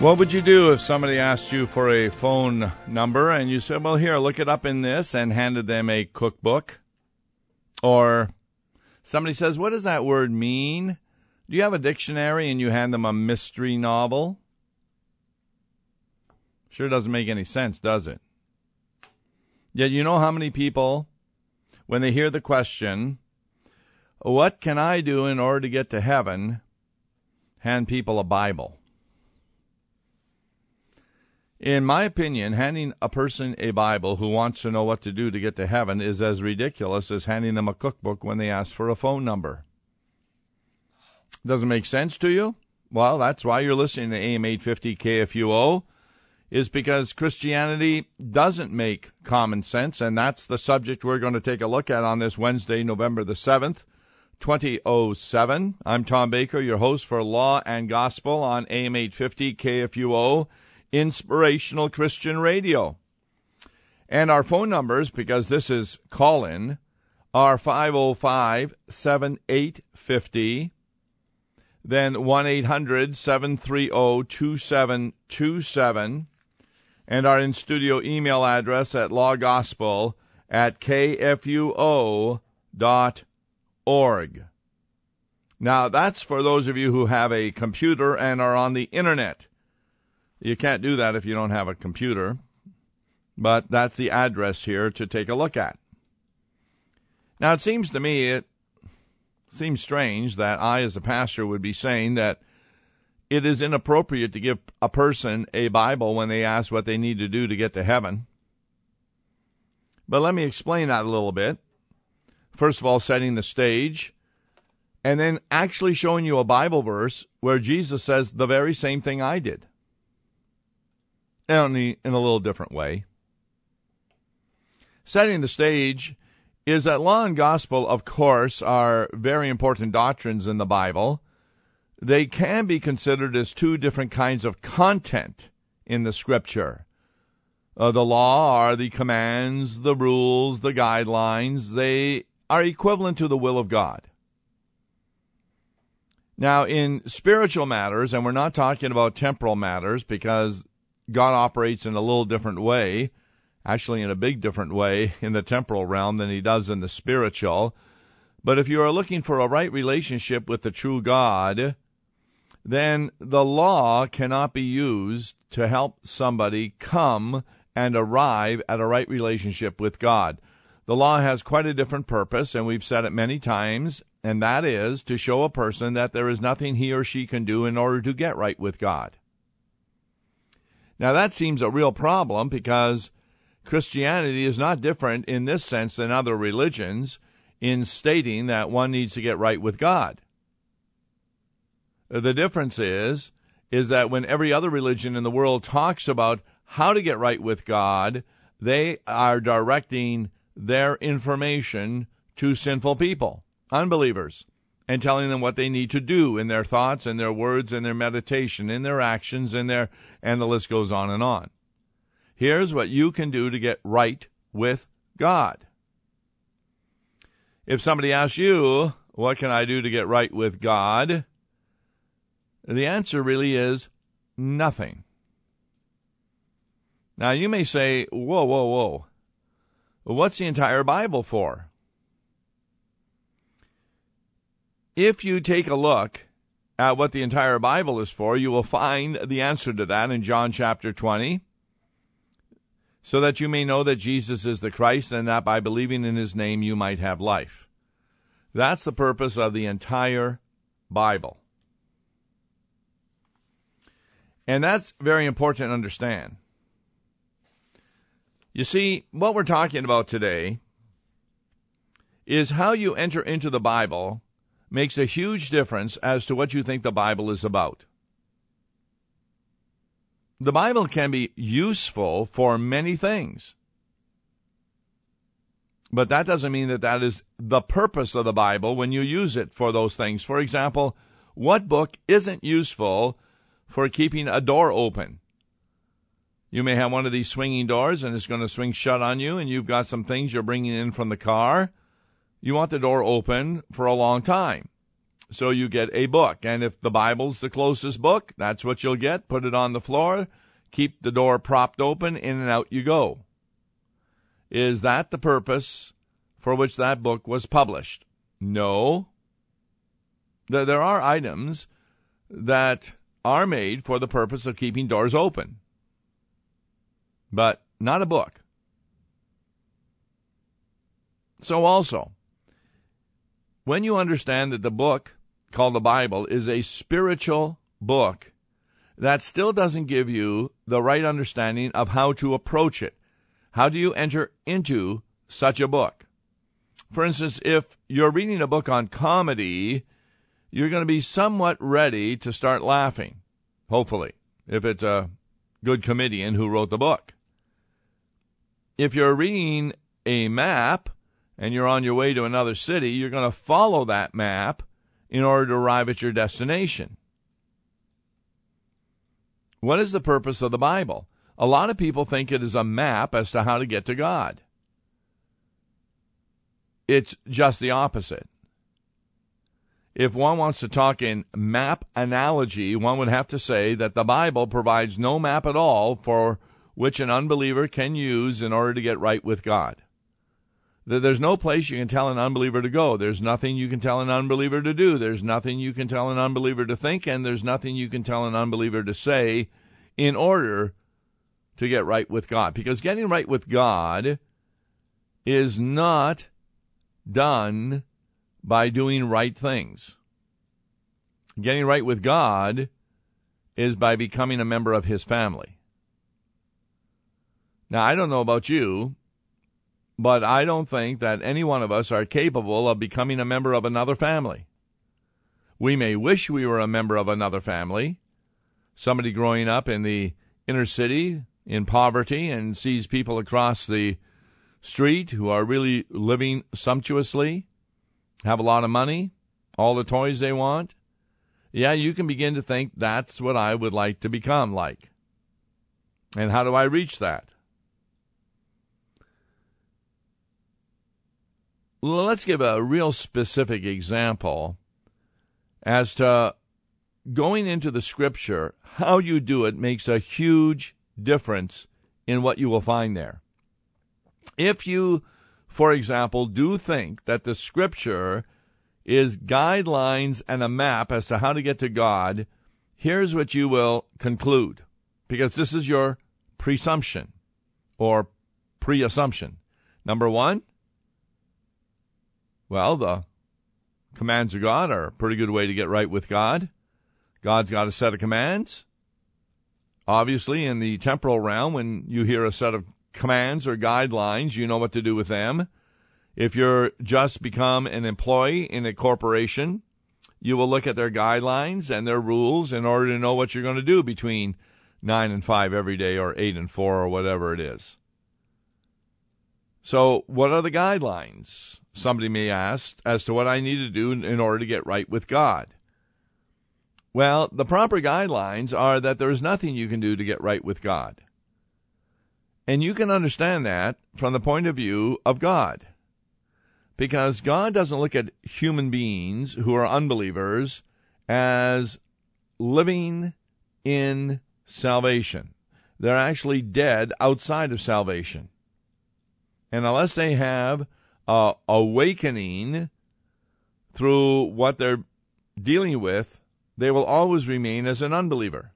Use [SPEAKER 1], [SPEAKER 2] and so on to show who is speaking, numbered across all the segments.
[SPEAKER 1] What would you do if somebody asked you for a phone number and you said, well, here, look it up in this, and handed them a cookbook? Or somebody says, what does that word mean? Do you have a dictionary, and you hand them a mystery novel? Sure doesn't make any sense, does it? Yet you know how many people, when they hear the question, what can I do in order to get to heaven, hand people a Bible? In my opinion, handing a person a Bible who wants to know what to do to get to heaven is as ridiculous as handing them a cookbook when they ask for a phone number. Doesn't make sense to you? Well, that's why you're listening to AM 850 KFUO, is because Christianity doesn't make common sense, and that's the subject we're going to take a look at on this Wednesday, November the 7th, 2007. I'm Tom Baker, your host for Law and Gospel on AM 850 KFUO, Inspirational Christian Radio. And our phone numbers, because this is call-in, are 505-7850, then 1-800-730-2727, and our in-studio email address at lawgospel@kfuo.org. Now, that's for those of you who have a computer and are on the Internet. You can't do that if you don't have a computer, but that's the address here to take a look at. Now, it seems strange that I, as a pastor, would be saying that it is inappropriate to give a person a Bible when they ask what they need to do to get to heaven. But let me explain that a little bit. First of all, setting the stage, and then actually showing you a Bible verse where Jesus says the very same thing I did, only in a little different way. Setting the stage is that law and gospel, of course, are very important doctrines in the Bible. They can be considered as two different kinds of content in the Scripture. The law are the commands, the rules, the guidelines. They are equivalent to the will of God. Now, in spiritual matters, and we're not talking about temporal matters because God operates in a little different way, actually in a big different way in the temporal realm than he does in the spiritual. But if you are looking for a right relationship with the true God, then the law cannot be used to help somebody come and arrive at a right relationship with God. The law has quite a different purpose, and we've said it many times, and that is to show a person that there is nothing he or she can do in order to get right with God. Now, that seems a real problem because Christianity is not different in this sense than other religions in stating that one needs to get right with God. The difference is that when every other religion in the world talks about how to get right with God, they are directing their information to sinful people, unbelievers, and telling them what they need to do in their thoughts and their words and their meditation, in their actions, and the list goes on and on. Here's what you can do to get right with God. If somebody asks you, what can I do to get right with God? The answer really is nothing. Now, you may say, whoa. What's the entire Bible for? If you take a look at what the entire Bible is for, you will find the answer to that in John chapter 20, so that you may know that Jesus is the Christ and that by believing in his name you might have life. That's the purpose of the entire Bible. And that's very important to understand. You see, what we're talking about today is how you enter into the Bible makes a huge difference as to what you think the Bible is about. The Bible can be useful for many things, but that doesn't mean that is the purpose of the Bible when you use it for those things. For example, what book isn't useful for keeping a door open? You may have one of these swinging doors, and it's going to swing shut on you, and you've got some things you're bringing in from the car. You want the door open for a long time. So you get a book. And if the Bible's the closest book, that's what you'll get. Put it on the floor. Keep the door propped open. In and out you go. Is that the purpose for which that book was published? No. There are items that are made for the purpose of keeping doors open, but not a book. So also, when you understand that the book called the Bible is a spiritual book, that still doesn't give you the right understanding of how to approach it. How do you enter into such a book? For instance, if you're reading a book on comedy, you're going to be somewhat ready to start laughing, hopefully, if it's a good comedian who wrote the book. If you're reading a map and you're on your way to another city, you're going to follow that map in order to arrive at your destination. What is the purpose of the Bible? A lot of people think it is a map as to how to get to God. It's just the opposite. If one wants to talk in map analogy, one would have to say that the Bible provides no map at all for which an unbeliever can use in order to get right with God. There's no place you can tell an unbeliever to go. There's nothing you can tell an unbeliever to do. There's nothing you can tell an unbeliever to think, and there's nothing you can tell an unbeliever to say in order to get right with God. Because getting right with God is not done by doing right things. Getting right with God is by becoming a member of His family. Now, I don't know about you, but I don't think that any one of us are capable of becoming a member of another family. We may wish we were a member of another family. Somebody growing up in the inner city in poverty and sees people across the street who are really living sumptuously, have a lot of money, all the toys they want. Yeah, you can begin to think that's what I would like to become like. And how do I reach that? Well, let's give a real specific example as to going into the Scripture. How you do it makes a huge difference in what you will find there. If you, for example, do think that the Scripture is guidelines and a map as to how to get to God, here's what you will conclude, because this is your presumption or pre-assumption. Number one, well, the commands of God are a pretty good way to get right with God. God's got a set of commands. Obviously, in the temporal realm, when you hear a set of commands or guidelines, you know what to do with them. If you're just become an employee in a corporation, you will look at their guidelines and their rules in order to know what you're going to do between 9 and 5 every day or 8 and 4 or whatever it is. So what are the guidelines? Somebody may ask as to what I need to do in order to get right with God. Well, the proper guidelines are that there is nothing you can do to get right with God. And you can understand that from the point of view of God. Because God doesn't look at human beings who are unbelievers as living in salvation. They're actually dead outside of salvation. And unless they have an awakening through what they're dealing with, they will always remain as an unbeliever.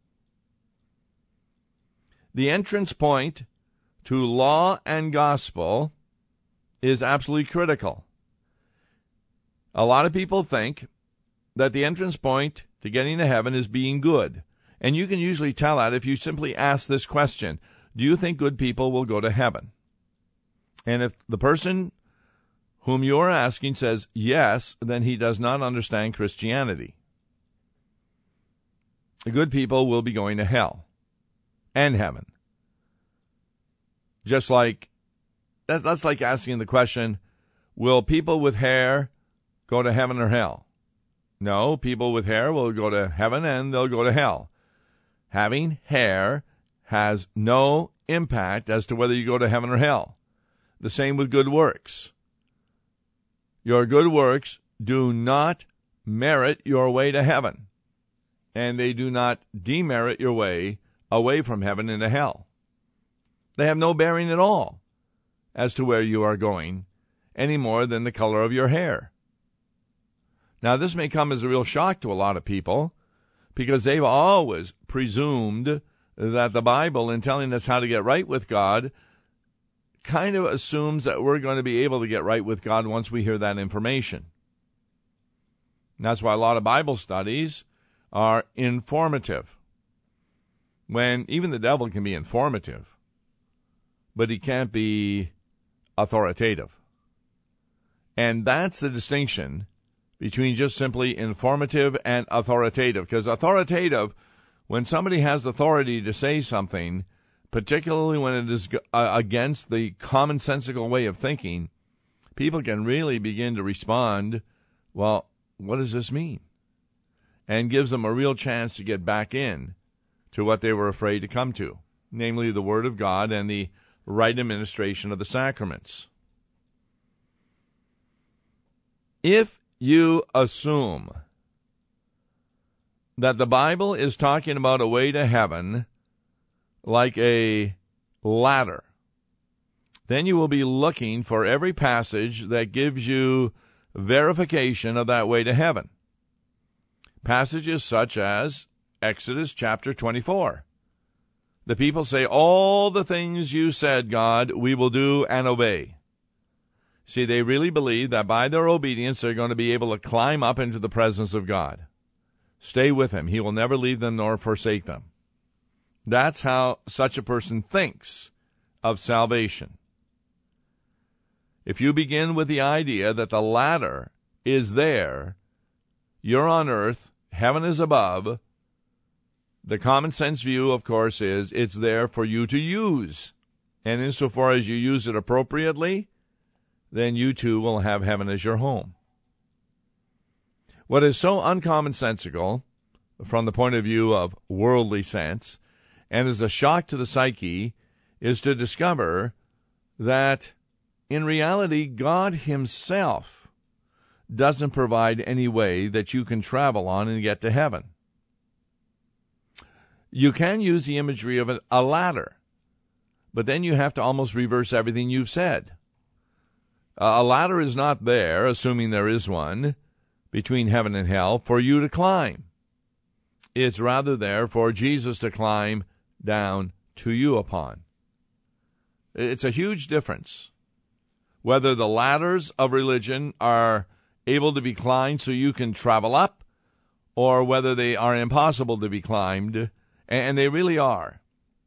[SPEAKER 1] The entrance point to law and gospel is absolutely critical. A lot of people think that the entrance point to getting to heaven is being good. And you can usually tell that if you simply ask this question: do you think good people will go to heaven? And if the person whom you are asking says yes, then he does not understand Christianity. The good people will be going to hell and heaven. Just like, that's like asking the question, will people with hair go to heaven or hell? No, people with hair will go to heaven and they'll go to hell. Having hair has no impact as to whether you go to heaven or hell. The same with good works. Your good works do not merit your way to heaven, and they do not demerit your way away from heaven into hell. They have no bearing at all as to where you are going, any more than the color of your hair. Now, this may come as a real shock to a lot of people, because they've always presumed that the Bible, in telling us how to get right with God, kind of assumes that we're going to be able to get right with God once we hear that information. And that's why a lot of Bible studies are informative, when even the devil can be informative, but he can't be authoritative. And that's the distinction between just simply informative and authoritative. Because authoritative, when somebody has authority to say something, particularly when it is against the commonsensical way of thinking, people can really begin to respond, well, what does this mean? And gives them a real chance to get back in to what they were afraid to come to, namely the Word of God and the right administration of the sacraments. If you assume that the Bible is talking about a way to heaven like a ladder, then you will be looking for every passage that gives you verification of that way to heaven. Passages such as Exodus chapter 24. The people say, all the things you said, God, we will do and obey. See, they really believe that by their obedience they're going to be able to climb up into the presence of God. Stay with him. He will never leave them nor forsake them. That's how such a person thinks of salvation. If you begin with the idea that the ladder is there, you're on earth, heaven is above, the common sense view, of course, is it's there for you to use. And insofar as you use it appropriately, then you too will have heaven as your home. What is so uncommonsensical from the point of view of worldly sense, and is a shock to the psyche, is to discover that in reality God himself doesn't provide any way that you can travel on and get to heaven. You can use the imagery of a ladder, but then you have to almost reverse everything you've said. A ladder is not there, assuming there is one, between heaven and hell, for you to climb. It's rather there for Jesus to climb down to you upon. It's a huge difference whether the ladders of religion are able to be climbed so you can travel up, or whether they are impossible to be climbed, and they really are.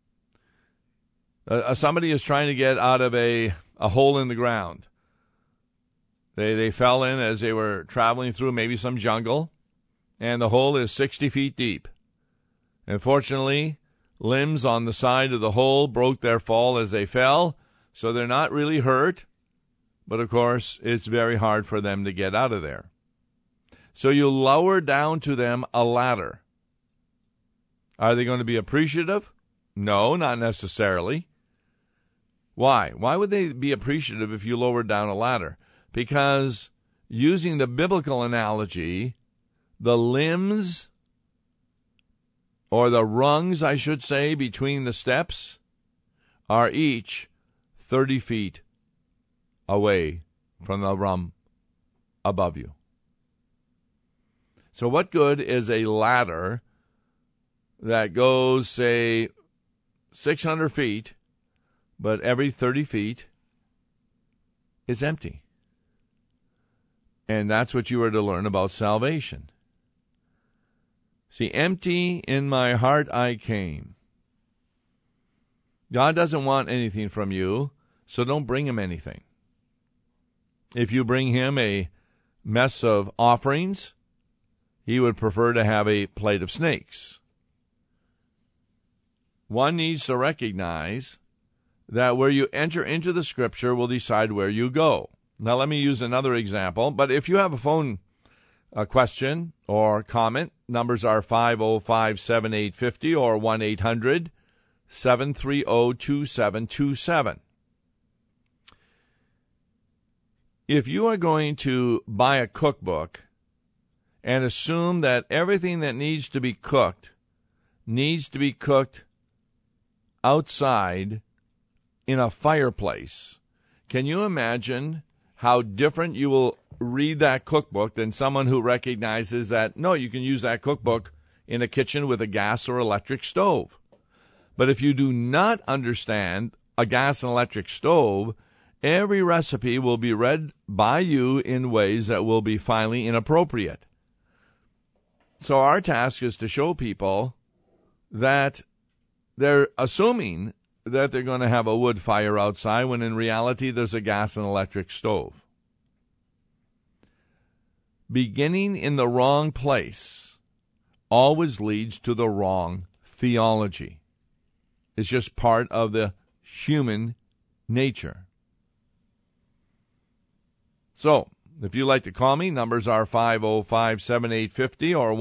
[SPEAKER 1] Somebody is trying to get out of a hole in the ground. They fell in as they were traveling through maybe some jungle, and the hole is 60 feet deep. Unfortunately, limbs on the side of the hole broke their fall as they fell, so they're not really hurt, but of course it's very hard for them to get out of there. So you lower down to them a ladder. Are they going to be appreciative? No, not necessarily. Why? Why would they be appreciative if you lowered down a ladder? Because, using the biblical analogy, the limbs, or the rungs, I should say, between the steps, are each 30 feet away from the rung above you. So what good is a ladder that goes, say, 600 feet, but every 30 feet is empty? And that's what you are to learn about salvation. See, empty in my heart I came. God doesn't want anything from you, so don't bring him anything. If you bring him a mess of offerings, he would prefer to have a plate of snakes. One needs to recognize that where you enter into the Scripture will decide where you go. Now, let me use another example. But if you have a phone question or comment, numbers are 505-7850 or 1-800-730-2727. If you are going to buy a cookbook and assume that everything that needs to be cooked outside in a fireplace. Can you imagine how different you will read that cookbook than someone who recognizes that, no, you can use that cookbook in a kitchen with a gas or electric stove? But if you do not understand a gas and electric stove, every recipe will be read by you in ways that will be finally inappropriate. So our task is to show people that they're assuming that they're going to have a wood fire outside when in reality there's a gas and electric stove. Beginning in the wrong place always leads to the wrong theology. It's just part of the human nature. So, if you'd like to call me, numbers are 505-7850 or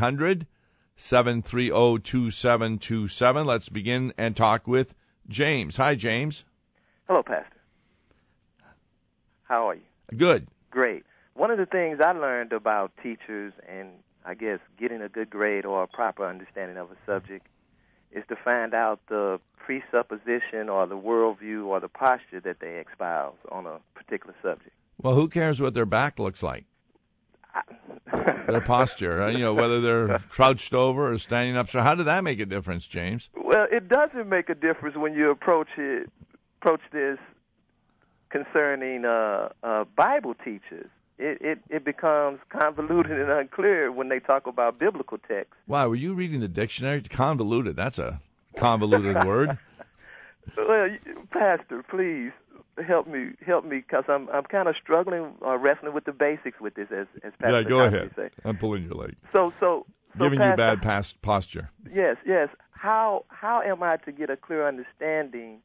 [SPEAKER 1] 1-800-730-2727. Let's begin and talk with James. Hi, James.
[SPEAKER 2] Hello, Pastor. How are you?
[SPEAKER 1] Good.
[SPEAKER 2] Great. One of the things I learned about teachers and, I guess, getting a good grade or a proper understanding of a subject is to find out the presupposition or the worldview or the posture that they espouse on a particular subject.
[SPEAKER 1] Well, who cares what their back looks like? Their posture, whether they're crouched over or standing up. So how did that make a difference, James?
[SPEAKER 2] Well, it doesn't make a difference when you approach this concerning Bible teachers. It becomes convoluted and unclear when they talk about biblical texts.
[SPEAKER 1] Wow, were you reading the dictionary? Convoluted, that's a convoluted word.
[SPEAKER 2] Well, Pastor, please help me, because I'm kind of struggling or wrestling with the basics with this, as Pastor.
[SPEAKER 1] Yeah, go ahead.
[SPEAKER 2] Say.
[SPEAKER 1] I'm pulling your leg.
[SPEAKER 2] So
[SPEAKER 1] giving
[SPEAKER 2] Pastor,
[SPEAKER 1] you bad posture.
[SPEAKER 2] Yes. How am I to get a clear understanding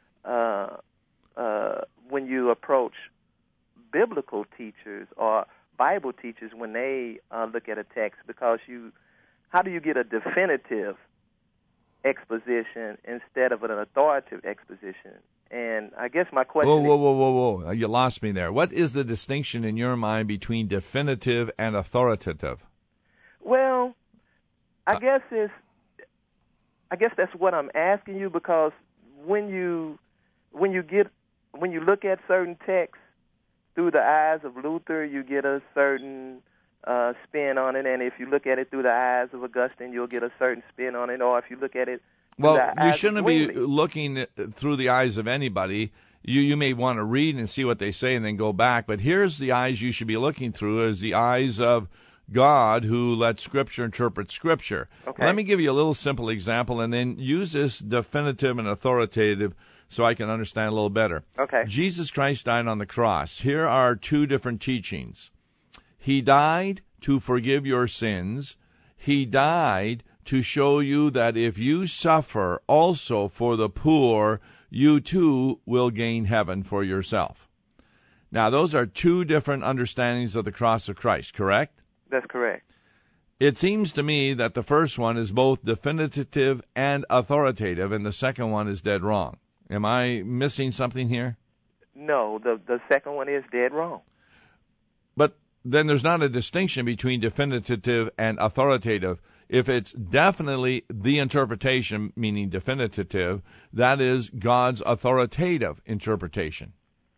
[SPEAKER 2] when you approach biblical teachers or Bible teachers when they look at a text? Because how do you get a definitive exposition instead of an authoritative exposition? And I guess my question
[SPEAKER 1] Whoa. You lost me there. What is the distinction in your mind between definitive and authoritative?
[SPEAKER 2] Well, I guess that's what I'm asking you, because when you look at certain texts through the eyes of Luther, you get a certain spin on it, and if you look at it through the eyes of Augustine, you'll get a certain spin on it. Or if you look at it
[SPEAKER 1] you shouldn't be looking through the eyes of anybody. You may want to read and see what they say and then go back, but here's the eyes you should be looking through, is the eyes of God, who lets Scripture interpret Scripture.
[SPEAKER 2] Okay.
[SPEAKER 1] Let me give you a little simple example and then use this definitive and authoritative so I can understand a little better.
[SPEAKER 2] Okay.
[SPEAKER 1] Jesus Christ died on the cross. Here are two different teachings. He died to forgive your sins. He died to show you that if you suffer also for the poor, you too will gain heaven for yourself. Now, those are two different understandings of the cross of Christ, correct?
[SPEAKER 2] That's correct.
[SPEAKER 1] It seems to me that the first one is both definitive and authoritative, and the second one is dead wrong. Am I missing something here?
[SPEAKER 2] No, the second one is dead wrong.
[SPEAKER 1] But then there's not a distinction between definitive and authoritative. If it's definitely the interpretation, meaning definitive, that is God's authoritative interpretation.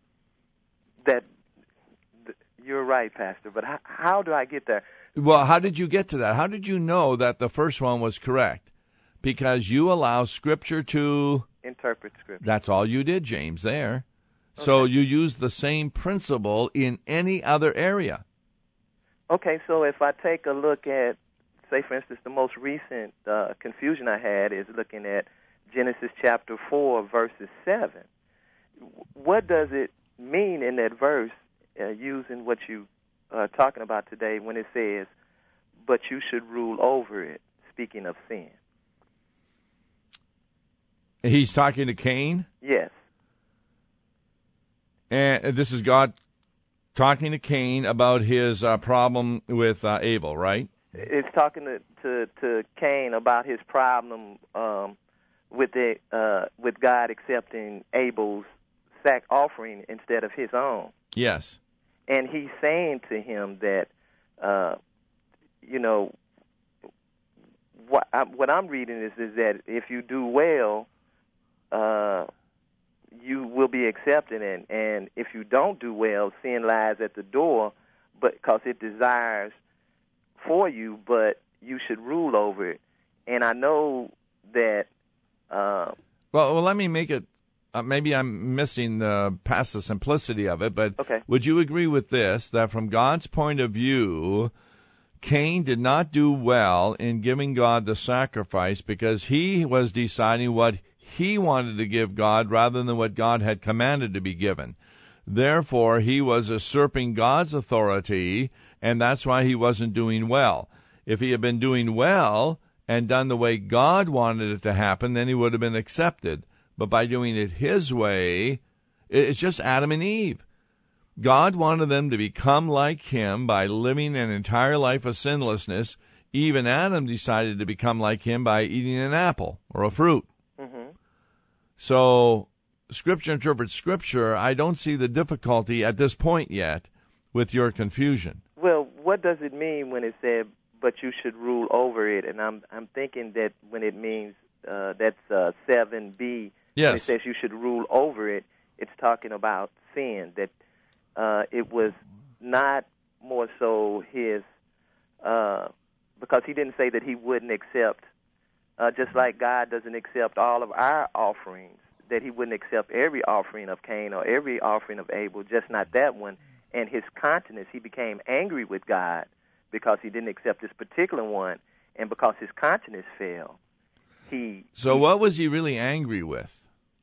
[SPEAKER 2] You're right, Pastor, but how do I get there?
[SPEAKER 1] Well, how did you get to that? How did you know that the first one was correct? Because you allow Scripture to
[SPEAKER 2] interpret Scripture.
[SPEAKER 1] That's all you did, James, there. Okay. So you use the same principle in any other area.
[SPEAKER 2] Okay, so if I take a look at, say, for instance, the most recent confusion I had is looking at Genesis chapter 4, verses 7. What does it mean in that verse, using what you are talking about today, when it says, but you should rule over it, speaking of sin?
[SPEAKER 1] He's talking to Cain?
[SPEAKER 2] Yes.
[SPEAKER 1] And this is God talking to Cain about his problem with Abel, right?
[SPEAKER 2] It's talking to Cain about his problem with God accepting Abel's sack offering instead of his own.
[SPEAKER 1] Yes.
[SPEAKER 2] And he's saying to him that what I'm reading is that if you do well, you will be accepted, and if you don't do well, sin lies at the door, but because it desires for you, but you should rule over it. And I know that.
[SPEAKER 1] Well, let me make it. Maybe I'm missing past the simplicity of it, but
[SPEAKER 2] okay.
[SPEAKER 1] Would you agree with this, that from God's point of view, Cain did not do well in giving God the sacrifice because he was deciding what he wanted to give God rather than what God had commanded to be given. Therefore, he was usurping God's authority, and that's why he wasn't doing well. If he had been doing well and done the way God wanted it to happen, then he would have been accepted. But by doing it his way, it's just Adam and Eve. God wanted them to become like him by living an entire life of sinlessness. Even Adam decided to become like him by eating an apple or a fruit.
[SPEAKER 2] Mm-hmm.
[SPEAKER 1] So Scripture interprets Scripture. I don't see the difficulty at this point yet with your confusion.
[SPEAKER 2] Well, what does it mean when it said, but you should rule over it? And I'm thinking that when it means, that's 7b,
[SPEAKER 1] yes.
[SPEAKER 2] When it says you should rule over it, it's talking about sin, that it was not more so his, because he didn't say that he wouldn't accept, just like God doesn't accept all of our offerings, that he wouldn't accept every offering of Cain or every offering of Abel, just not that one. And his conscience, he became angry with God because he didn't accept this particular one, and because his conscience fell. So
[SPEAKER 1] what was he really angry with?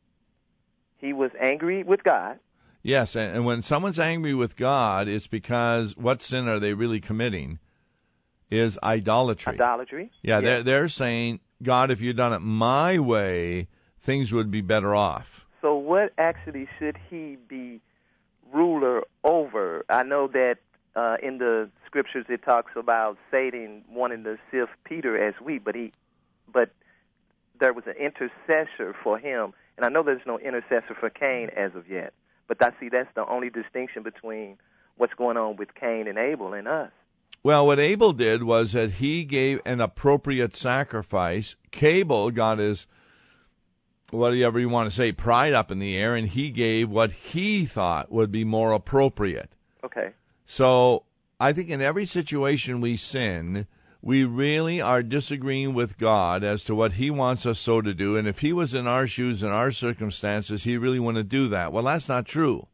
[SPEAKER 2] He was angry with God.
[SPEAKER 1] Yes, and when someone's angry with God, it's because what sin are they really committing is idolatry.
[SPEAKER 2] Idolatry.
[SPEAKER 1] Yeah,
[SPEAKER 2] yes.
[SPEAKER 1] They're saying, God, if you'd done it my way, things would be better off.
[SPEAKER 2] So what actually should he be ruler over? I know that in the Scriptures it talks about Satan wanting to sift Peter as wheat, but there was an intercessor for him, and I know there's no intercessor for Cain as of yet. But I see that's the only distinction between what's going on with Cain and Abel and us.
[SPEAKER 1] Well, what Abel did was that he gave an appropriate sacrifice. Abel got his, whatever you want to say, pride up in the air, and he gave what he thought would be more appropriate.
[SPEAKER 2] Okay.
[SPEAKER 1] So I think in every situation we sin, we really are disagreeing with God as to what he wants us so to do. And if he was in our shoes, in our circumstances, he really wouldn't do that. Well, that's not true.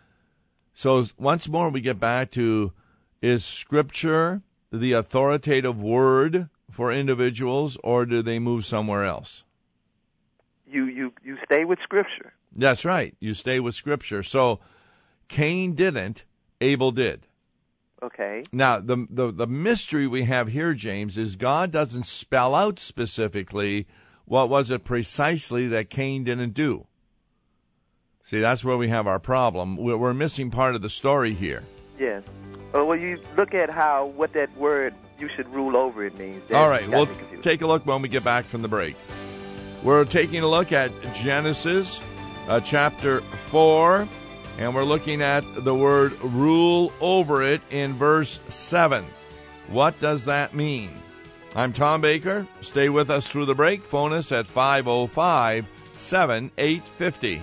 [SPEAKER 1] So once more, we get back to, is Scripture the authoritative word for individuals, or do they move somewhere else?
[SPEAKER 2] You stay with Scripture.
[SPEAKER 1] That's right. You stay with Scripture. So Cain didn't, Abel did.
[SPEAKER 2] Okay.
[SPEAKER 1] Now, the mystery we have here, James, is God doesn't spell out specifically what was it precisely that Cain didn't do. See, that's where we have our problem. We're missing part of the story here.
[SPEAKER 2] Yes. Well, you look at what that word, you should rule over it, means.
[SPEAKER 1] All right, we'll take a look when we get back from the break. We're taking a look at Genesis chapter 4. And we're looking at the word rule over it in verse 7. What does that mean? I'm Tom Baker. Stay with us through the break. Phone us at 505-7850.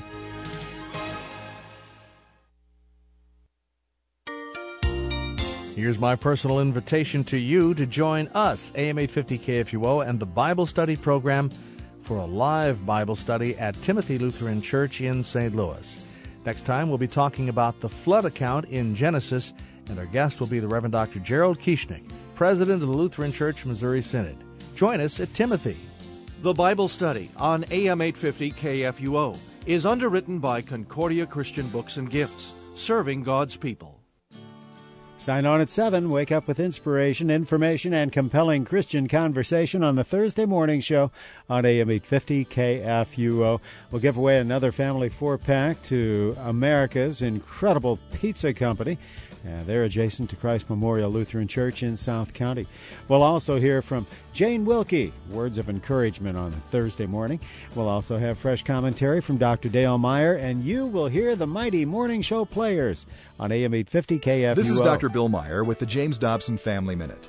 [SPEAKER 3] Here's my personal invitation to you to join us, AM 850 KFUO, and the Bible Study Program for a live Bible study at Timothy Lutheran Church in St. Louis. Next time, we'll be talking about the flood account in Genesis, and our guest will be the Reverend Dr. Gerald Kieschnick, President of the Lutheran Church Missouri Synod. Join us at Timothy.
[SPEAKER 4] The Bible Study on AM 850 KFUO is underwritten by Concordia Christian Books and Gifts, serving God's people.
[SPEAKER 5] Sign on at 7. Wake up with inspiration, information, and compelling Christian conversation on the Thursday morning show on AM 850 KFUO. We'll give away another family 4-pack to America's incredible pizza company. They're adjacent to Christ Memorial Lutheran Church in South County. We'll also hear from Jane Wilkie, words of encouragement on Thursday morning. We'll also have fresh commentary from Dr. Dale Meyer, and you will hear the mighty morning show players on AM 850 KFUO.
[SPEAKER 6] This is Dr. Bill Meyer with the James Dobson Family Minute.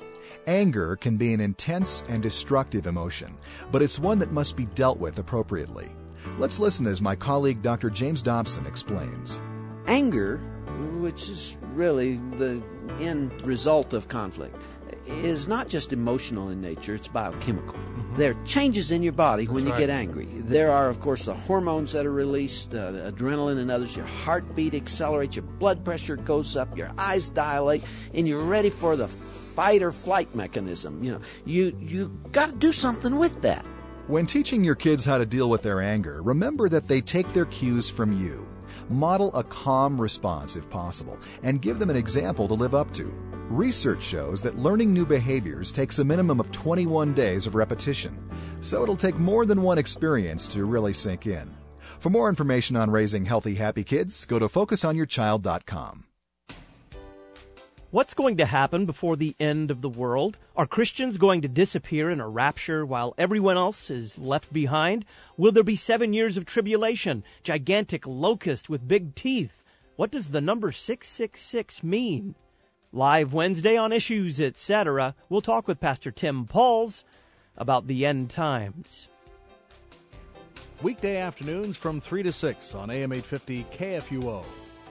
[SPEAKER 6] Anger can be an intense and destructive emotion, but it's one that must be dealt with appropriately. Let's listen as my colleague Dr. James Dobson explains.
[SPEAKER 7] Anger, which is really the end result of conflict, is not just emotional in nature, it's biochemical. There are changes in your body when you get angry. There are, of course, the hormones that are released, adrenaline and others. Your heartbeat accelerates, your blood pressure goes up, your eyes dilate, and you're ready for the fight or flight mechanism. You got to do something with that.
[SPEAKER 6] When teaching your kids how to deal with their anger, remember that they take their cues from you. Model a calm response if possible, and give them an example to live up to. Research shows that learning new behaviors takes a minimum of 21 days of repetition, so it'll take more than one experience to really sink in. For more information on raising healthy, happy kids, go to focusonyourchild.com.
[SPEAKER 8] What's going to happen before the end of the world? Are Christians going to disappear in a rapture while everyone else is left behind? Will there be 7 years of tribulation? Gigantic locust with big teeth? What does the number 666 mean? Live Wednesday on Issues, etc. We'll talk with Pastor Tim Pauls about the end times.
[SPEAKER 3] Weekday afternoons from 3 to 6 on AM 850 KFUO.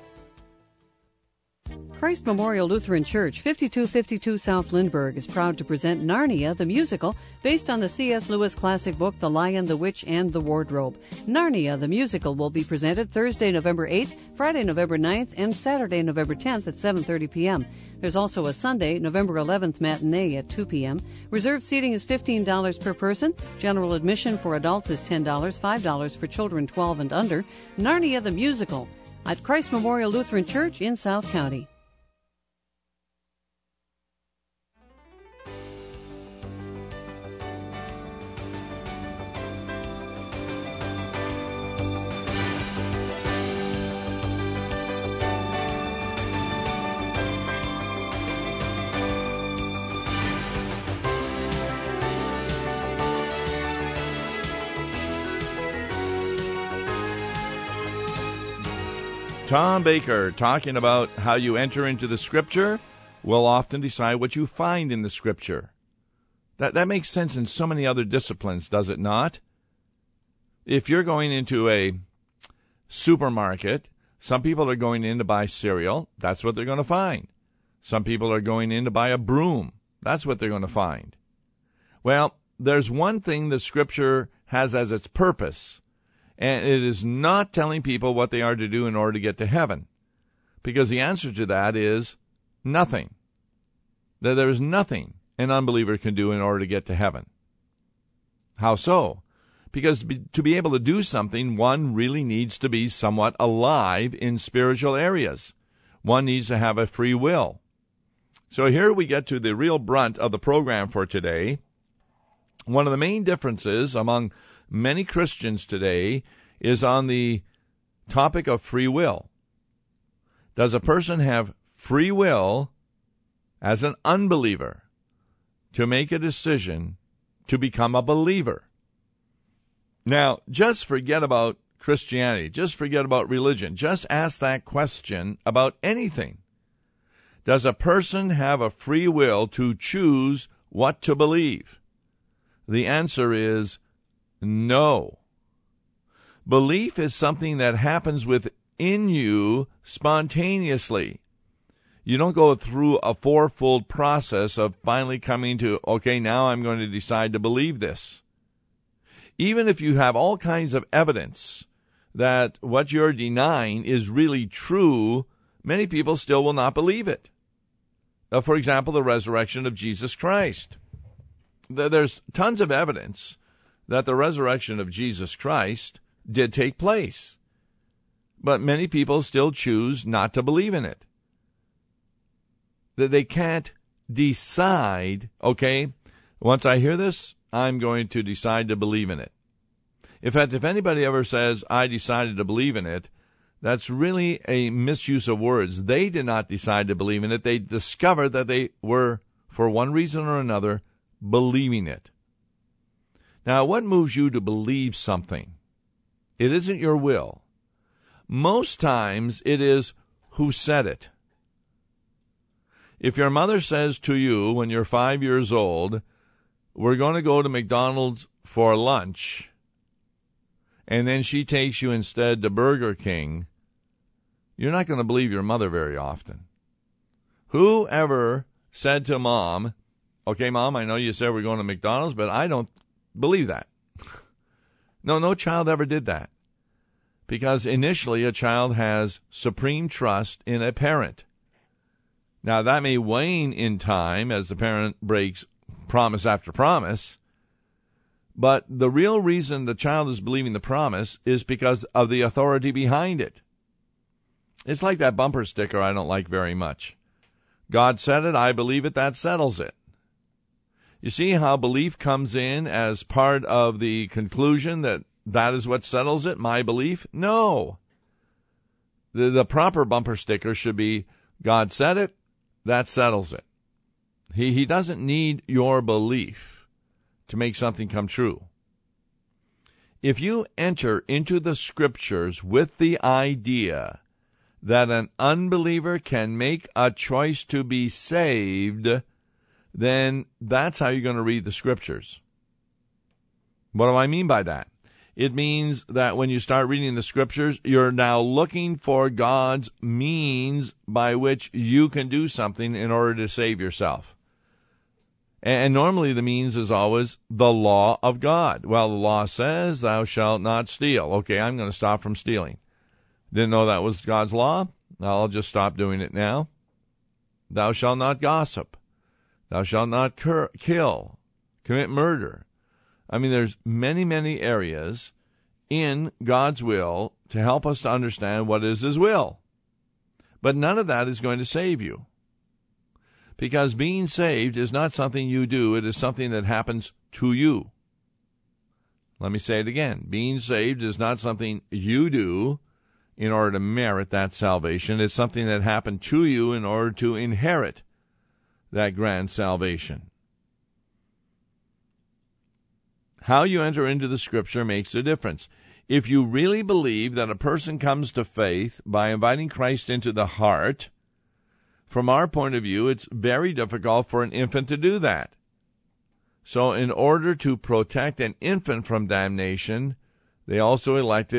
[SPEAKER 9] Christ Memorial Lutheran Church, 5252 South Lindbergh, is proud to present Narnia, the musical, based on the C.S. Lewis classic book, The Lion, the Witch, and the Wardrobe. Narnia, the musical, will be presented Thursday, November 8th, Friday, November 9th, and Saturday, November 10th at 7:30 p.m. There's also a Sunday, November 11th matinee at 2 p.m. Reserved seating is $15 per person. General admission for adults is $10, $5 for children 12 and under. Narnia, the musical, at Christ Memorial Lutheran Church in South County.
[SPEAKER 1] Tom Baker talking about how you enter into the Scripture will often decide what you find in the Scripture. That makes sense in so many other disciplines, does it not? If you're going into a supermarket, some people are going in to buy cereal. That's what they're going to find. Some people are going in to buy a broom. That's what they're going to find. Well, there's one thing the Scripture has as its purpose, and it is not telling people what they are to do in order to get to heaven. Because the answer to that is nothing. That there is nothing an unbeliever can do in order to get to heaven. How so? Because to be able to do something, one really needs to be somewhat alive in spiritual areas. One needs to have a free will. So here we get to the real brunt of the program for today. One of the main differences among many Christians today is on the topic of free will. Does a person have free will as an unbeliever to make a decision to become a believer? Now, just forget about Christianity. Just forget about religion. Just ask that question about anything. Does a person have a free will to choose what to believe? The answer is no. Belief is something that happens within you spontaneously. You don't go through a fourfold process of finally coming to, okay, now I'm going to decide to believe this. Even if you have all kinds of evidence that what you're denying is really true, many people still will not believe it. For example, the resurrection of Jesus Christ. There's tons of evidence that the resurrection of Jesus Christ did take place. But many people still choose not to believe in it. That they can't decide, okay, once I hear this, I'm going to decide to believe in it. In fact, if anybody ever says, I decided to believe in it, that's really a misuse of words. They did not decide to believe in it. They discovered that they were, for one reason or another, believing it. Now, what moves you to believe something? It isn't your will. Most times, it is who said it. If your mother says to you when you're 5 years old, we're going to go to McDonald's for lunch, and then she takes you instead to Burger King, you're not going to believe your mother very often. Whoever said to Mom, okay, Mom, I know you said we're going to McDonald's, but I don't believe that. No child ever did that. Because initially a child has supreme trust in a parent. Now, that may wane in time as the parent breaks promise after promise, but the real reason the child is believing the promise is because of the authority behind it. It's like that bumper sticker I don't like very much. God said it, I believe it, that settles it. You see how belief comes in as part of the conclusion that is what settles it, my belief? No. The proper bumper sticker should be, God said it, that settles it. He doesn't need your belief to make something come true. If you enter into the Scriptures with the idea that an unbeliever can make a choice to be saved, then that's how you're going to read the Scriptures. What do I mean by that? It means that when you start reading the Scriptures, you're now looking for God's means by which you can do something in order to save yourself. And normally the means is always the law of God. Well, the law says, thou shalt not steal. Okay, I'm going to stop from stealing. Didn't know that was God's law? I'll just stop doing it now. Thou shalt not gossip. Thou shalt not kill, commit murder. I mean, there's many, many areas in God's will to help us to understand what is His will. But none of that is going to save you. Because being saved is not something you do, it is something that happens to you. Let me say it again. Being saved is not something you do in order to merit that salvation. It's something that happened to you in order to inherit that grand salvation. How you enter into the Scripture makes a difference. If you really believe that a person comes to faith by inviting Christ into the heart, from our point of view, it's very difficult for an infant to do that. So in order to protect an infant from damnation, they also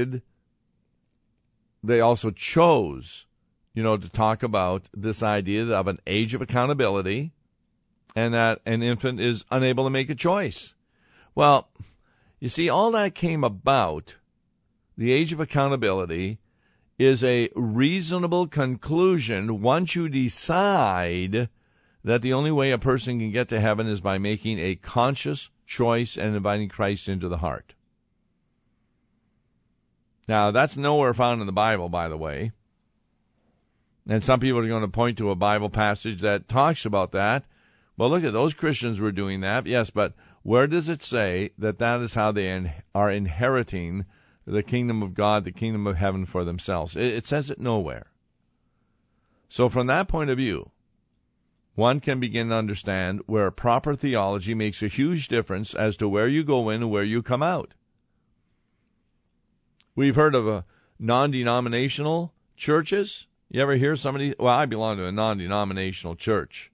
[SPEAKER 1] chose, to talk about this idea of an age of accountability and that an infant is unable to make a choice. Well, you see, all that came about, the age of accountability, is a reasonable conclusion once you decide that the only way a person can get to heaven is by making a conscious choice and inviting Christ into the heart. Now, that's nowhere found in the Bible, by the way. And some people are going to point to a Bible passage that talks about that. Well, look at those Christians were doing that. Yes, but where does it say that that is how they are inheriting the kingdom of God, the kingdom of heaven for themselves? It says it nowhere. So from that point of view, one can begin to understand where proper theology makes a huge difference as to where you go in and where you come out. We've heard of non-denominational churches. You ever hear somebody, well, I belong to a non-denominational church.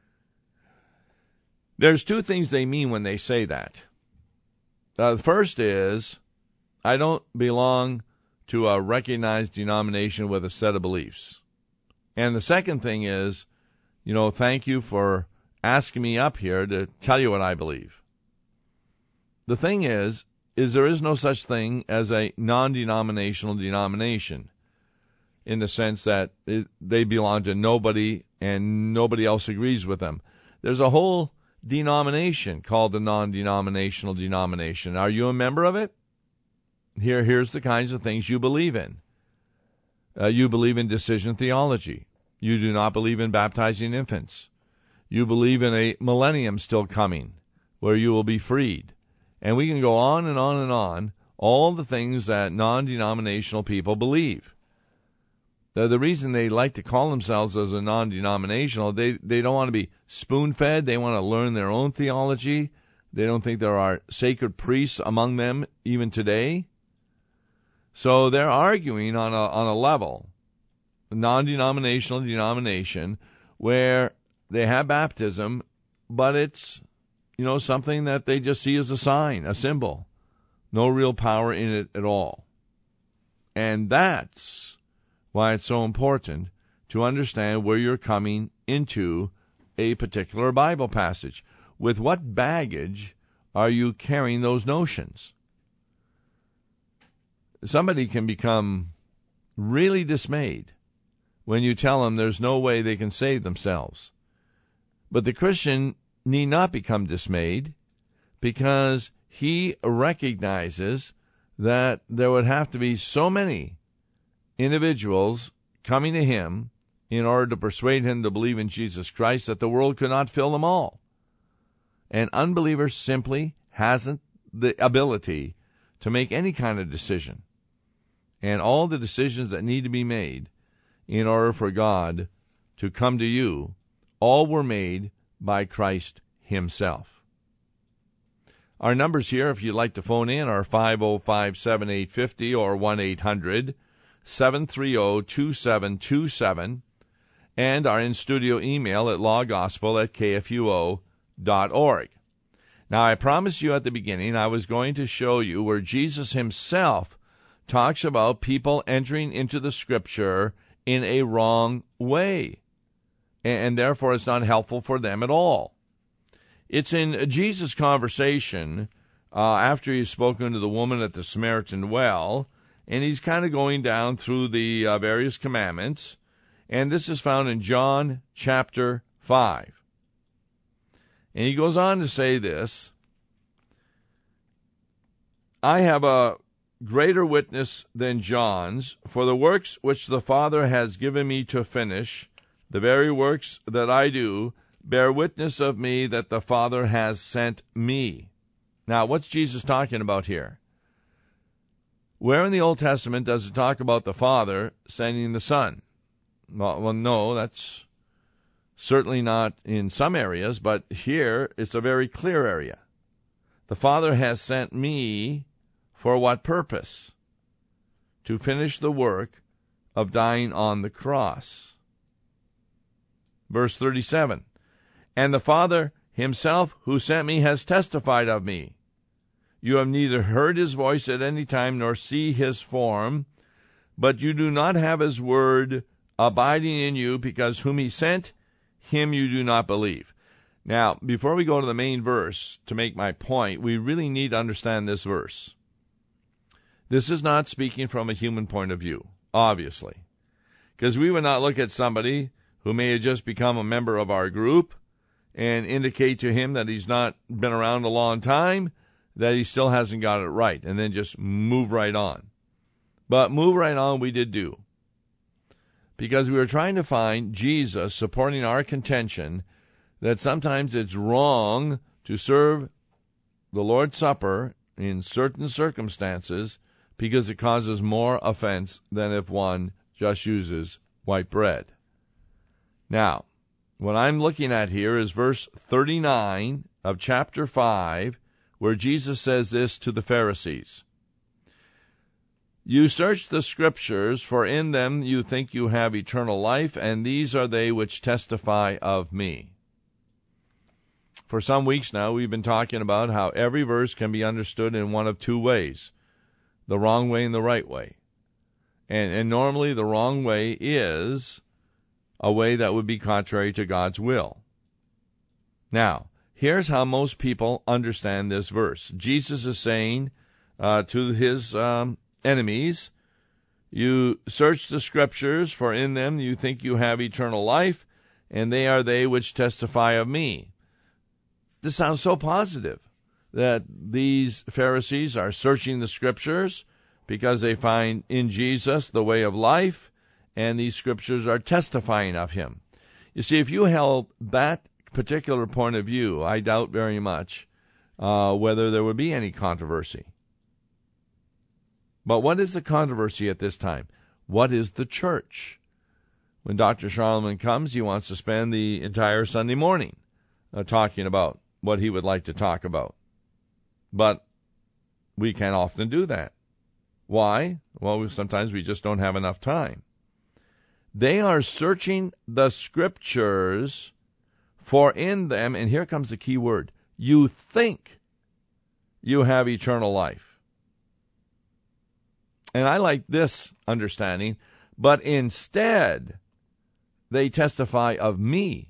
[SPEAKER 1] There's two things they mean when they say that. The first is, I don't belong to a recognized denomination with a set of beliefs. And the second thing is, thank you for asking me up here to tell you what I believe. The thing is there is no such thing as a non-denominational denomination in the sense that they belong to nobody and nobody else agrees with them. There's a whole denomination called the non-denominational denomination. Are you a member of it? Here's the kinds of things you believe in. You believe in decision theology. You do not believe in baptizing infants. You believe in a millennium still coming where you will be freed. And we can go on and on and on, all the things that non-denominational people believe. The reason they like to call themselves as a non-denominational, they don't want to be spoon-fed. They want to learn their own theology. They don't think there are sacred priests among them even today. So they're arguing on a level, non-denominational denomination, where they have baptism, but it's, something that they just see as a sign, a symbol. No real power in it at all. And that's why it's so important to understand where you're coming into a particular Bible passage. With what baggage are you carrying those notions? Somebody can become really dismayed when you tell them there's no way they can save themselves. But the Christian need not become dismayed, because he recognizes that there would have to be so many individuals coming to him in order to persuade him to believe in Jesus Christ that the world could not fill them all. An unbeliever simply hasn't the ability to make any kind of decision. And all the decisions that need to be made in order for God to come to you, all were made by Christ himself. Our numbers here, if you'd like to phone in, are 505-7850 or 1-800-730-2727, and our in-studio email at lawgospel@kfuo.org. Now, I promised you at the beginning I was going to show you where Jesus himself talks about people entering into the Scripture in a wrong way, and therefore it's not helpful for them at all. It's in Jesus' conversation after he's spoken to the woman at the Samaritan well, and he's kind of going down through the various commandments, and this is found in John chapter 5. And he goes on to say this: I have a greater witness than John's, for the works which the Father has given me to finish, the very works that I do, bear witness of me that the Father has sent me. Now, what's Jesus talking about here? Where in the Old Testament does it talk about the Father sending the Son? Well, no, that's certainly not in some areas, but here it's a very clear area. The Father has sent me for what purpose? To finish the work of dying on the cross. Verse 37, and the Father himself who sent me has testified of me. You have neither heard his voice at any time nor see his form, but you do not have his word abiding in you, because whom he sent, him you do not believe. Now, before we go to the main verse to make my point, we really need to understand this verse. This is not speaking from a human point of view, obviously, because we would not look at somebody who may have just become a member of our group and indicate to him that he's not been around a long time, that he still hasn't got it right, and then just move right on. But move right on we did do, because we were trying to find Jesus supporting our contention that sometimes it's wrong to serve the Lord's Supper in certain circumstances because it causes more offense than if one just uses white bread. Now, what I'm looking at here is verse 39 of chapter 5, where Jesus says this to the Pharisees. You search the Scriptures, for in them you think you have eternal life, and these are they which testify of me. For some weeks now, we've been talking about how every verse can be understood in one of two ways, the wrong way and the right way. And normally the wrong way is a way that would be contrary to God's will. Now, here's how most people understand this verse. Jesus is saying to his enemies, you search the Scriptures, for in them you think you have eternal life, and they are they which testify of me. This sounds so positive, that these Pharisees are searching the Scriptures because they find in Jesus the way of life, and these Scriptures are testifying of him. You see, if you held that particular point of view, I doubt very much whether there would be any controversy. But what is the controversy at this time? What is the church? When Dr. Charlemagne comes, he wants to spend the entire Sunday morning talking about what he would like to talk about. But we can't often do that. Why? Well, sometimes we just don't have enough time. They are searching the Scriptures For in them, and here comes the key word, you think you have eternal life. And I like this understanding, but instead they testify of me.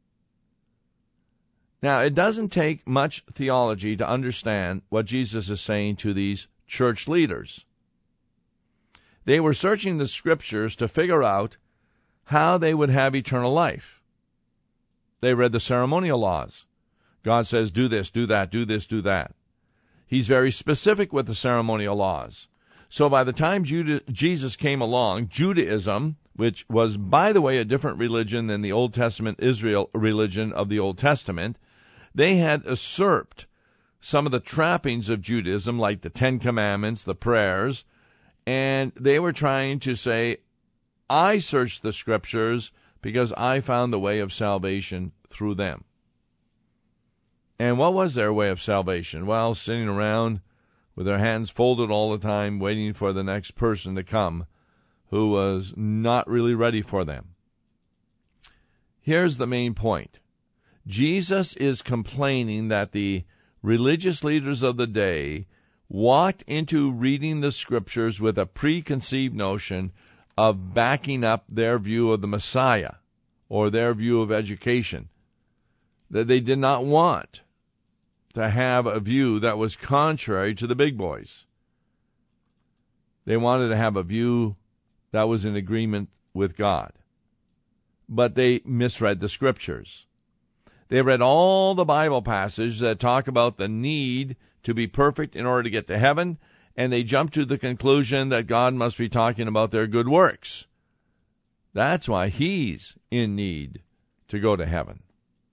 [SPEAKER 1] Now, it doesn't take much theology to understand what Jesus is saying to these church leaders. They were searching the Scriptures to figure out how they would have eternal life. They read the ceremonial laws. God says, do this, do that, do this, do that. He's very specific with the ceremonial laws. So by the time Jesus came along, Judaism, which was, by the way, a different religion than the Old Testament Israel religion of the Old Testament, they had usurped some of the trappings of Judaism, like the Ten Commandments, the prayers, and they were trying to say, I searched the Scriptures because I found the way of salvation through them. And what was their way of salvation? Well, sitting around with their hands folded all the time, waiting for the next person to come who was not really ready for them. Here's the main point. Jesus is complaining that the religious leaders of the day walked into reading the Scriptures with a preconceived notion of backing up their view of the Messiah or their view of education, that they did not want to have a view that was contrary to the big boys. They wanted to have a view that was in agreement with God. But they misread the Scriptures. They read all the Bible passages that talk about the need to be perfect in order to get to heaven, and they jumped to the conclusion that God must be talking about their good works. That's why He's in need to go to heaven.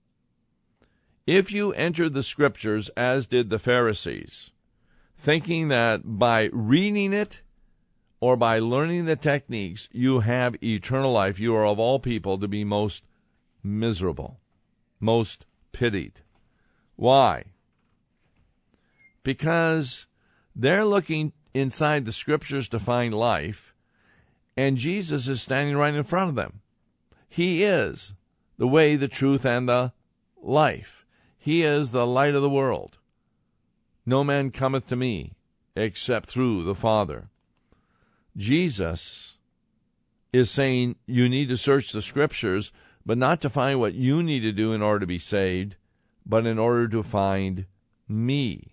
[SPEAKER 1] If you enter the Scriptures as did the Pharisees, thinking that by reading it or by learning the techniques you have eternal life, you are of all people to be most miserable, most pitied. Why? Because they're looking inside the Scriptures to find life, and Jesus is standing right in front of them. He is the way, the truth, and the life. He is the light of the world. No man cometh to me except through the Father. Jesus is saying you need to search the Scriptures, but not to find what you need to do in order to be saved, but in order to find me.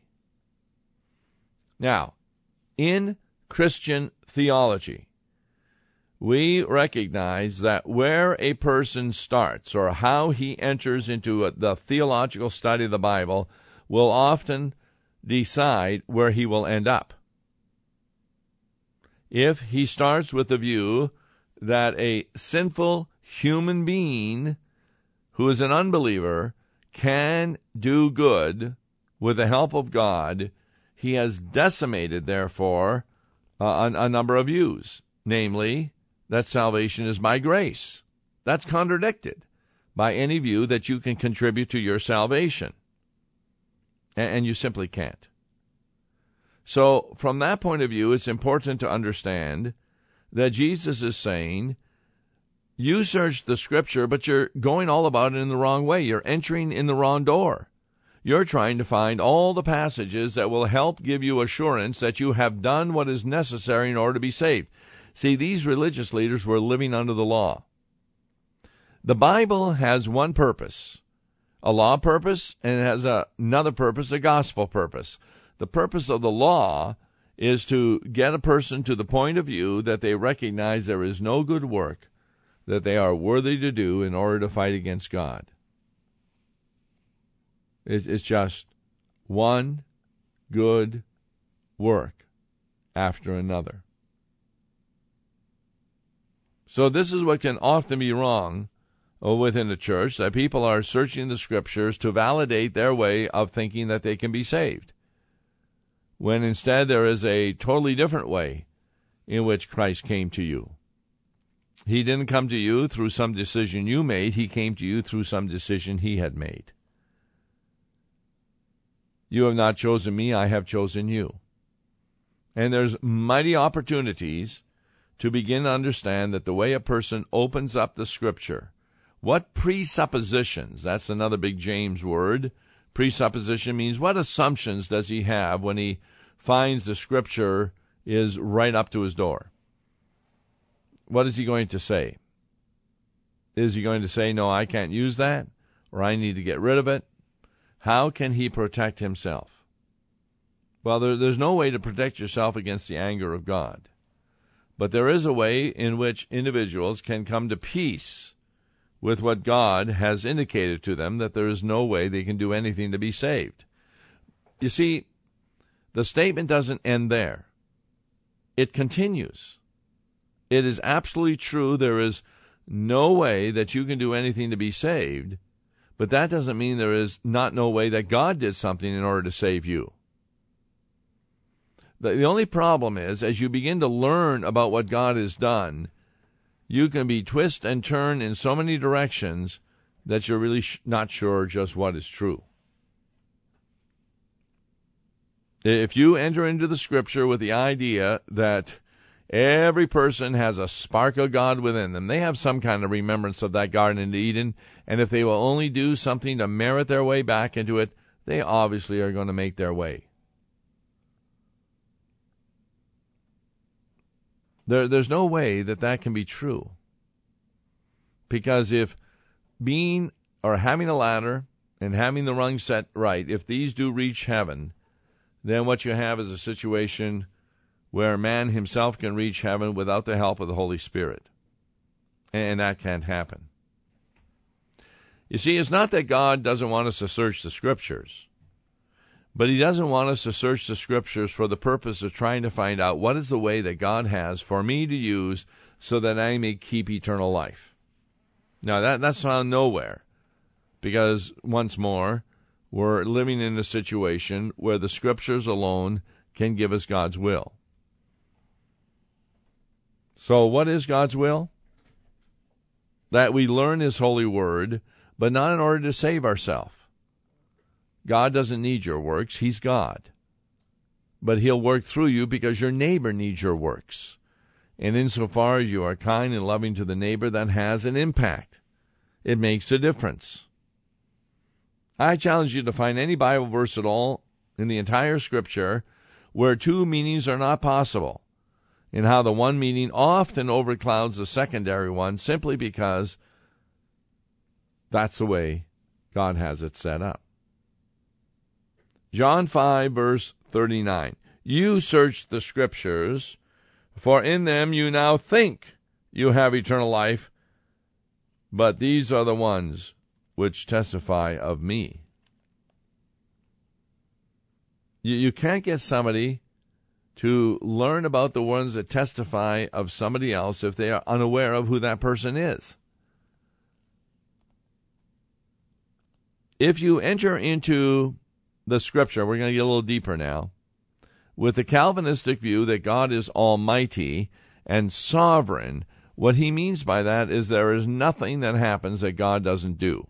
[SPEAKER 1] Now, in Christian theology, we recognize that where a person starts or how he enters into the theological study of the Bible will often decide where he will end up. If he starts with the view that a sinful human being who is an unbeliever can do good with the help of God, he has decimated, therefore, a number of views, namely, that salvation is by grace. That's contradicted by any view that you can contribute to your salvation. And you simply can't. So, from that point of view, it's important to understand that Jesus is saying, you search the Scripture, but you're going all about it in the wrong way. You're entering in the wrong door. You're trying to find all the passages that will help give you assurance that you have done what is necessary in order to be saved. See, these religious leaders were living under the law. The Bible has one purpose, a law purpose, and it has another purpose, a gospel purpose. The purpose of the law is to get a person to the point of view that they recognize there is no good work that they are worthy to do in order to fight against God. It's just one good work after another. So this is what can often be wrong within the church, that people are searching the Scriptures to validate their way of thinking that they can be saved, when instead there is a totally different way in which Christ came to you. He didn't come to you through some decision you made. He came to you through some decision He had made. You have not chosen me, I have chosen you. And there's mighty opportunities to begin to understand that the way a person opens up the Scripture, What presuppositions, that's another big James word. Presupposition means what assumptions does he have when he finds the Scripture is right up to his door? What is he going to say? Is he going to say, no, I can't use that, or I need to get rid of it? How can he protect himself? Well, there's no way to protect yourself against the anger of God. But there is a way in which individuals can come to peace with what God has indicated to them, that there is no way they can do anything to be saved. You see, the statement doesn't end there. It continues. It is absolutely true. There is no way that you can do anything to be saved, but that doesn't mean there is no way that God did something in order to save you. The only problem is, as you begin to learn about what God has done, you can be twist and turn in so many directions that you're really not sure just what is true. If you enter into the Scripture with the idea that every person has a spark of God within them, they have some kind of remembrance of that Garden in Eden, and if they will only do something to merit their way back into it, they obviously are going to make their way. There's no way that can be true. Because if being or having a ladder and having the rung set right, if these do reach heaven, then what you have is a situation where man himself can reach heaven without the help of the Holy Spirit. And that can't happen. You see, it's not that God doesn't want us to search the Scriptures, but he doesn't want us to search the Scriptures for the purpose of trying to find out what is the way that God has for me to use so that I may keep eternal life. Now, that's found nowhere, because, once more, we're living in a situation where the Scriptures alone can give us God's will. So what is God's will? That we learn his holy word, but not in order to save ourselves. God doesn't need your works. He's God. But he'll work through you because your neighbor needs your works. And insofar as you are kind and loving to the neighbor, that has an impact. It makes a difference. I challenge you to find any Bible verse at all in the entire Scripture where two meanings are not possible, and how the one meaning often overclouds the secondary one simply because that's the way God has it set up. John 5, verse 39. You search the Scriptures, for in them you now think you have eternal life, but these are the ones which testify of me. You can't get somebody to learn about the ones that testify of somebody else if they are unaware of who that person is. If you enter into the Scripture, we're going to get a little deeper now, with the Calvinistic view that God is almighty and sovereign, what he means by that is there is nothing that happens that God doesn't do.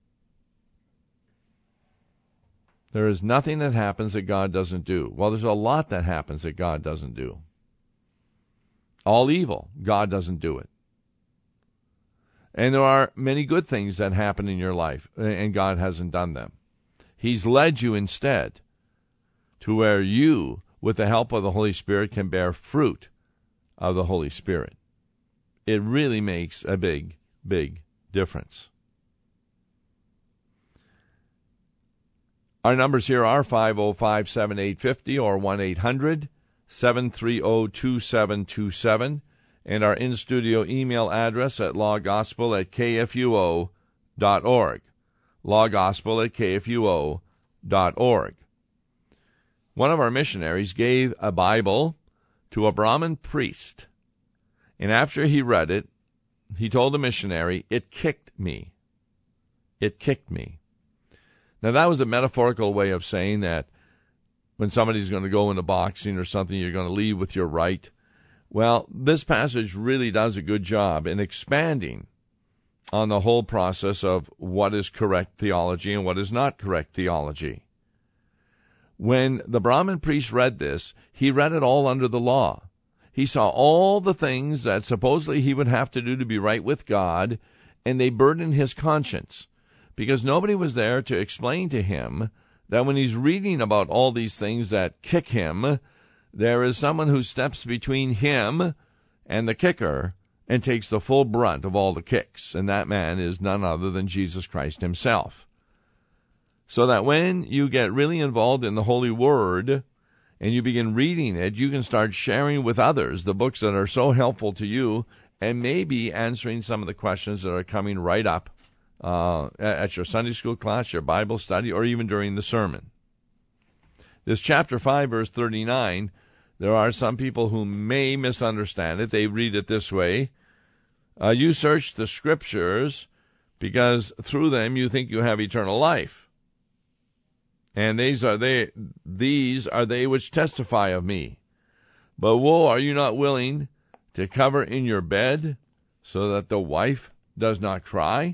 [SPEAKER 1] There is nothing that happens that God doesn't do. Well, there's a lot that happens that God doesn't do. All evil, God doesn't do it. And there are many good things that happen in your life, and God hasn't done them. He's led you instead to where you, with the help of the Holy Spirit, can bear fruit of the Holy Spirit. It really makes a big, big difference. Our numbers here are 505-7850 or 1-800-730-2727, and our in-studio email address at lawgospel@kfuo.org. lawgospel@kfuo.org. One of our missionaries gave a Bible to a Brahmin priest, and after he read it, he told the missionary, "It kicked me. It kicked me." Now, that was a metaphorical way of saying that when somebody's going to go into boxing or something, you're going to lead with your right. Well, this passage really does a good job in expanding on the whole process of what is correct theology and what is not correct theology. When the Brahmin priest read this, he read it all under the law. He saw all the things that supposedly he would have to do to be right with God, and they burden his conscience, because nobody was there to explain to him that when he's reading about all these things that kick him, there is someone who steps between him and the kicker and takes the full brunt of all the kicks, and that man is none other than Jesus Christ himself. So that when you get really involved in the Holy Word and you begin reading it, you can start sharing with others the books that are so helpful to you, and maybe answering some of the questions that are coming right up at your Sunday school class, your Bible study, or even during the sermon. This chapter 5, verse 39, there are some people who may misunderstand it. They read it this way: you search the Scriptures because through them you think you have eternal life. And these are they which testify of me. But woe, are you not willing to cover in your bed so that the wife does not cry?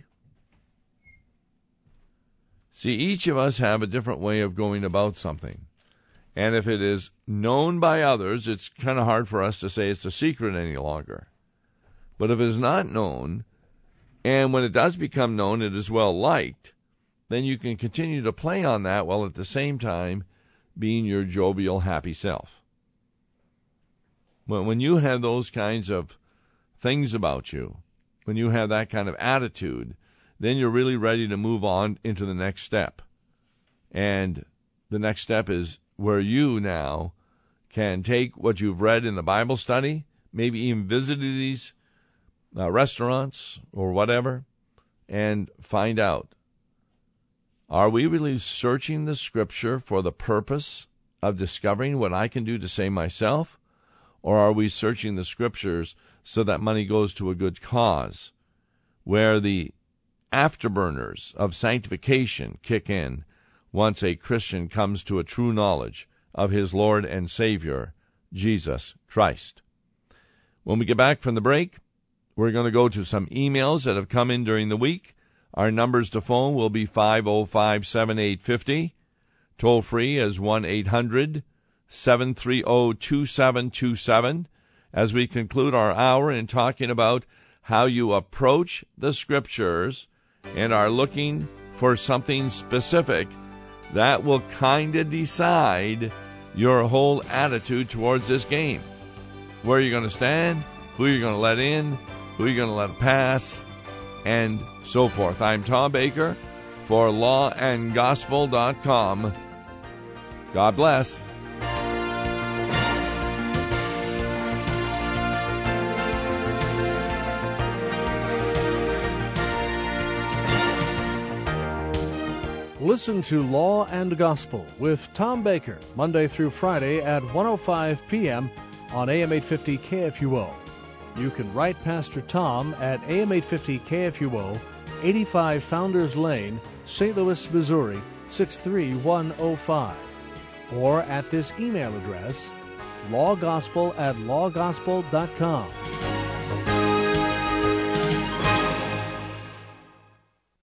[SPEAKER 1] See, each of us have a different way of going about something. And if it is known by others, it's kind of hard for us to say it's a secret any longer. But if it is not known, and when it does become known, it is well liked, then you can continue to play on that while at the same time being your jovial, happy self. When you have those kinds of things about you, when you have that kind of attitude, then you're really ready to move on into the next step. And the next step is where you now can take what you've read in the Bible study, maybe even visited these restaurants or whatever, and find out, are we really searching the Scripture for the purpose of discovering what I can do to save myself? Or are we searching the Scriptures so that money goes to a good cause, where the afterburners of sanctification kick in once a Christian comes to a true knowledge of his Lord and Savior, Jesus Christ? When we get back from the break, we're going to go to some emails that have come in during the week. Our numbers to phone will be 505-7850. Toll free is 1-800-730-2727. As we conclude our hour in talking about how you approach the Scriptures and are looking for something specific, that will kind of decide your whole attitude towards this game. Where you're going to stand, who you're going to let in, who you're going to let pass, and so forth. I'm Tom Baker for lawandgospel.com. God bless.
[SPEAKER 3] Listen to Law and Gospel with Tom Baker, Monday through Friday at 1:05 p.m. on AM 850 KFUO. You can write Pastor Tom at AM 850 KFUO, 85 Founders Lane, St. Louis, Missouri, 63105. Or at this email address, lawgospel@lawgospel.com.